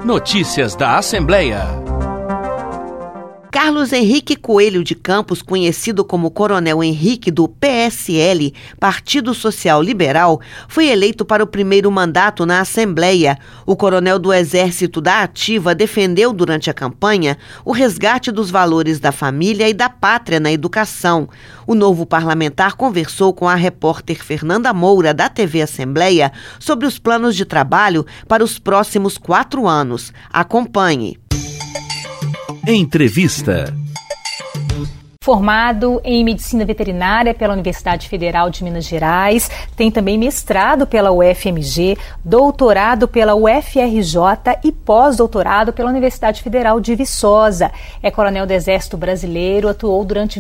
Notícias da Assembleia. Carlos Henrique Coelho de Campos, conhecido como Coronel Henrique do PSL, Partido Social Liberal, foi eleito para o primeiro mandato na Assembleia. O coronel do Exército da Ativa defendeu durante a campanha o resgate dos valores da família e da pátria na educação. O novo parlamentar conversou com a repórter Fernanda Moura, da TV Assembleia, sobre os planos de trabalho para os próximos 4 anos. Acompanhe. Entrevista. Formado em Medicina Veterinária pela Universidade Federal de Minas Gerais, tem também mestrado pela UFMG, doutorado pela UFRJ e pós-doutorado pela Universidade Federal de Viçosa. É coronel do Exército Brasileiro, atuou durante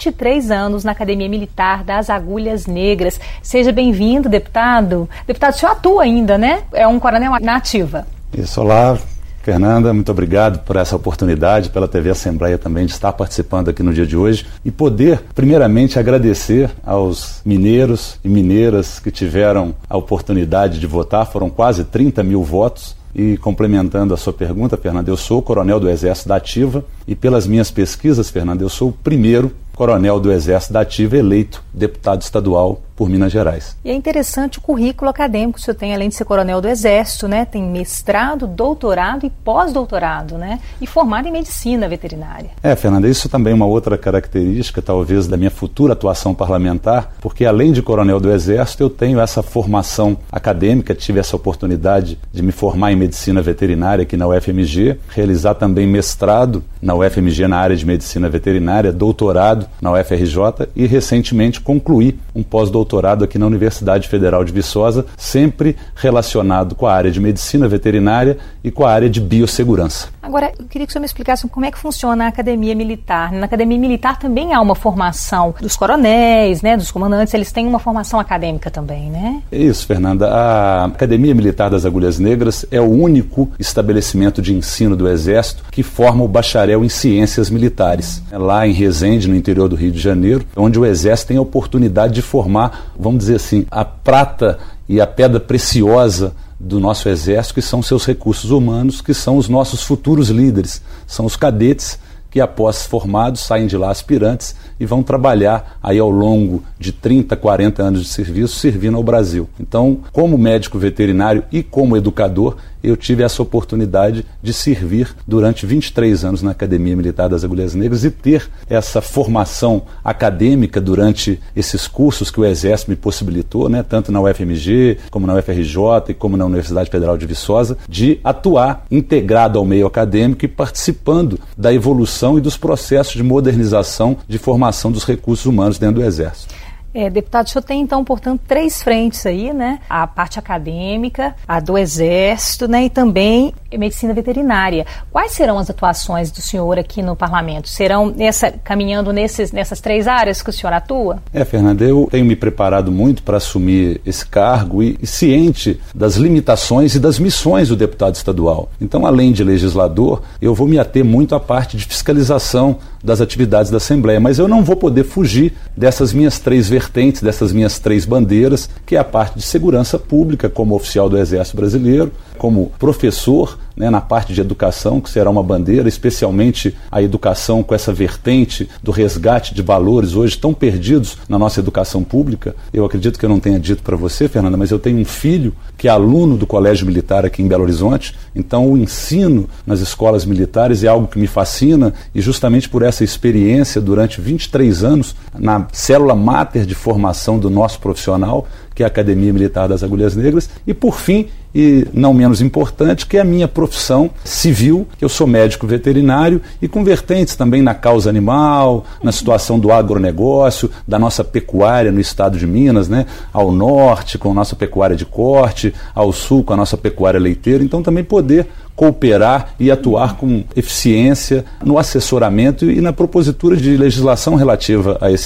23 anos na Academia Militar das Agulhas Negras. Seja bem-vindo, deputado. Deputado, o senhor atua ainda, né? É um coronel na ativa. Isso, olá. Fernanda, muito obrigado por essa oportunidade, pela TV Assembleia também, de estar participando aqui no dia de hoje e poder, primeiramente, agradecer aos mineiros e mineiras que tiveram a oportunidade de votar. Foram quase 30 mil votos. E complementando a sua pergunta, Fernanda, eu sou coronel do Exército da Ativa e pelas minhas pesquisas, Fernanda, eu sou o primeiro coronel do Exército da Ativa eleito deputado estadual por Minas Gerais. E é interessante o currículo acadêmico que o senhor tem, além de ser coronel do Exército, né? Tem mestrado, doutorado e pós-doutorado, né? E formado em medicina veterinária. Fernanda, isso também é uma outra característica, talvez, da minha futura atuação parlamentar, porque além de coronel do Exército, eu tenho essa formação acadêmica, tive essa oportunidade de me formar em medicina veterinária aqui na UFMG, realizar também mestrado na UFMG na área de medicina veterinária, doutorado na UFRJ e recentemente concluí um pós-doutorado aqui na Universidade Federal de Viçosa, sempre relacionado com a área de medicina veterinária e com a área de biossegurança. Agora, eu queria que o senhor me explicasse como é que funciona a Academia Militar. Na Academia Militar também há uma formação dos coronéis, né, dos comandantes, eles têm uma formação acadêmica também, né? Isso, Fernanda. A Academia Militar das Agulhas Negras é o único estabelecimento de ensino do Exército que forma o bacharel em ciências militares. É lá em Resende, no interior do Rio de Janeiro, onde o Exército tem a oportunidade de formar, vamos dizer assim, a prata e a pedra preciosa do nosso Exército, que são seus recursos humanos, que são os nossos futuros líderes, são os cadetes que após formados saem de lá aspirantes e vão trabalhar aí ao longo de 30, 40 anos de serviço servindo ao Brasil. Então, como médico veterinário e como educador, eu tive essa oportunidade de servir durante 23 anos na Academia Militar das Agulhas Negras e ter essa formação acadêmica durante esses cursos que o Exército me possibilitou, né, tanto na UFMG, como na UFRJ e como na Universidade Federal de Viçosa, de atuar integrado ao meio acadêmico e participando da evolução e dos processos de modernização, de formação dos recursos humanos dentro do Exército. Deputado, o senhor tem então, portanto, 3 frentes aí, né? A parte acadêmica, a do Exército, né? E também medicina veterinária. Quais serão as atuações do senhor aqui no Parlamento? Serão caminhando nessas 3 áreas que o senhor atua? Fernanda, eu tenho me preparado muito para assumir esse cargo e ciente das limitações e das missões do deputado estadual. Então, além de legislador, eu vou me ater muito à parte de fiscalização das atividades da Assembleia, mas eu não vou poder fugir dessas minhas 3 vertentes, dessas minhas 3 bandeiras, que é a parte de segurança pública, como oficial do Exército Brasileiro, como professor, né, na parte de educação, que será uma bandeira, especialmente a educação com essa vertente do resgate de valores hoje tão perdidos na nossa educação pública. Eu acredito que eu não tenha dito para você, Fernanda, mas eu tenho um filho que é aluno do Colégio Militar aqui em Belo Horizonte, então o ensino nas escolas militares é algo que me fascina e justamente por essa experiência durante 23 anos na célula máter de formação do nosso profissional, que é a Academia Militar das Agulhas Negras, e por fim, e não menos importante, que é a minha profissão civil, que eu sou médico veterinário e com vertentes também na causa animal, na situação do agronegócio, da nossa pecuária no estado de Minas, né? Ao norte com a nossa pecuária de corte, ao sul com a nossa pecuária leiteira, então também poder cooperar e atuar com eficiência no assessoramento e na propositura de legislação relativa a esse tema.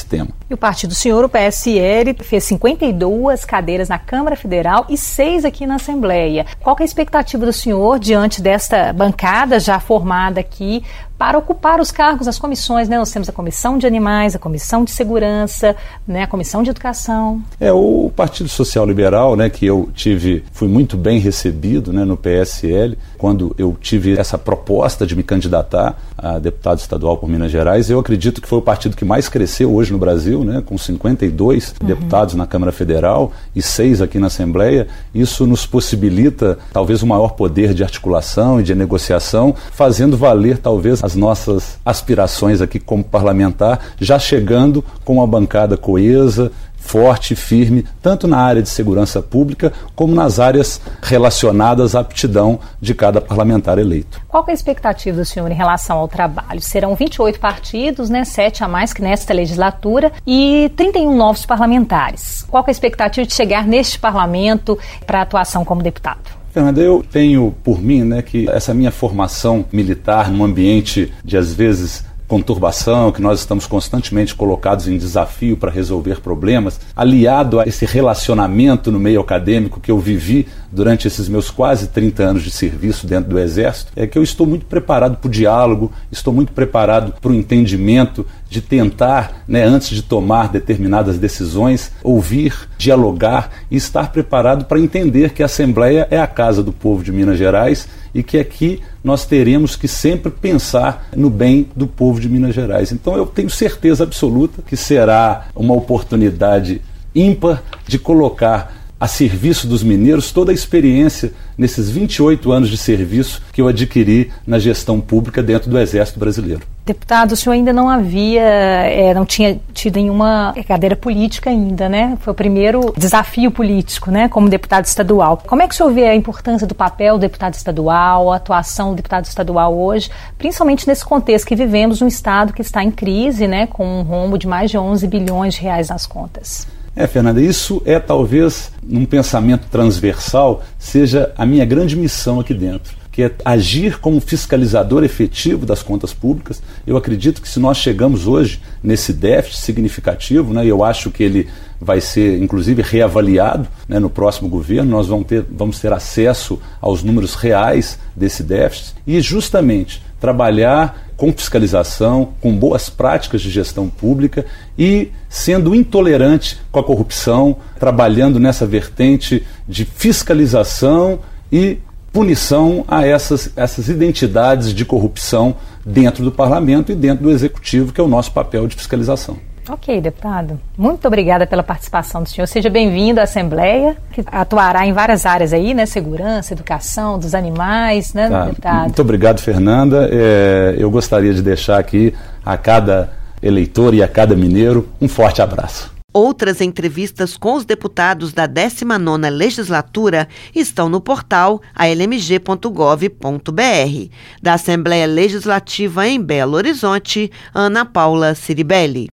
E o partido do senhor, o PSL, fez 52 cadeiras na Câmara Federal e 6 aqui na Assembleia. Qual que é a expectativa do senhor diante desta bancada já formada aqui para ocupar os cargos nas comissões, né? Nós temos a Comissão de Animais, a Comissão de Segurança, né? A Comissão de Educação. O Partido Social Liberal, né, que eu fui muito bem recebido, né, no PSL, quando eu tive essa proposta de me candidatar a deputado estadual por Minas Gerais. Eu acredito que foi o partido que mais cresceu hoje no Brasil, né, com 52 deputados na Câmara Federal e 6 aqui na Assembleia. Isso nos possibilita talvez um maior poder de articulação e de negociação, fazendo valer talvez as nossas aspirações aqui como parlamentar, já chegando com uma bancada coesa, forte e firme, tanto na área de segurança pública como nas áreas relacionadas à aptidão de cada parlamentar eleito. Qual que é a expectativa do senhor em relação ao trabalho? Serão 28 partidos, né, 7 a mais que nesta legislatura e 31 novos parlamentares. Qual que é a expectativa de chegar neste parlamento para a atuação como deputado? Fernanda, eu tenho por mim, né, que essa minha formação militar num ambiente de, às vezes, conturbação, que nós estamos constantemente colocados em desafio para resolver problemas, aliado a esse relacionamento no meio acadêmico que eu vivi durante esses meus quase 30 anos de serviço dentro do Exército, é que eu estou muito preparado para o diálogo, estou muito preparado para o entendimento, de tentar, né, antes de tomar determinadas decisões, ouvir, dialogar e estar preparado para entender que a Assembleia é a casa do povo de Minas Gerais e que aqui nós teremos que sempre pensar no bem do povo de Minas Gerais. Então eu tenho certeza absoluta que será uma oportunidade ímpar de colocar a serviço dos mineiros toda a experiência nesses 28 anos de serviço que eu adquiri na gestão pública dentro do Exército Brasileiro. Deputado, o senhor ainda não tinha tido nenhuma cadeira política ainda, né? Foi o primeiro desafio político, né, como deputado estadual. Como é que o senhor vê a importância do papel do deputado estadual, a atuação do deputado estadual hoje, principalmente nesse contexto que vivemos um estado que está em crise, né, com um rombo de mais de 11 bilhões de reais nas contas? Fernanda, isso talvez, num pensamento transversal, seja a minha grande missão aqui dentro, que é agir como fiscalizador efetivo das contas públicas. Eu acredito que se nós chegamos hoje nesse déficit significativo, né, eu acho que ele vai ser, inclusive, reavaliado, né, no próximo governo, nós vamos ter acesso aos números reais desse déficit e justamente trabalhar com fiscalização, com boas práticas de gestão pública e sendo intolerante com a corrupção, trabalhando nessa vertente de fiscalização e punição a essas identidades de corrupção dentro do parlamento e dentro do executivo, que é o nosso papel de fiscalização. Ok, deputado. Muito obrigada pela participação do senhor. Seja bem-vindo à Assembleia, que atuará em várias áreas aí, né? Segurança, educação, dos animais, né, deputado? Muito obrigado, Fernanda. Eu gostaria de deixar aqui a cada eleitor e a cada mineiro um forte abraço. Outras entrevistas com os deputados da 19ª Legislatura estão no portal almg.gov.br. Da Assembleia Legislativa em Belo Horizonte, Ana Paula Ciribelli.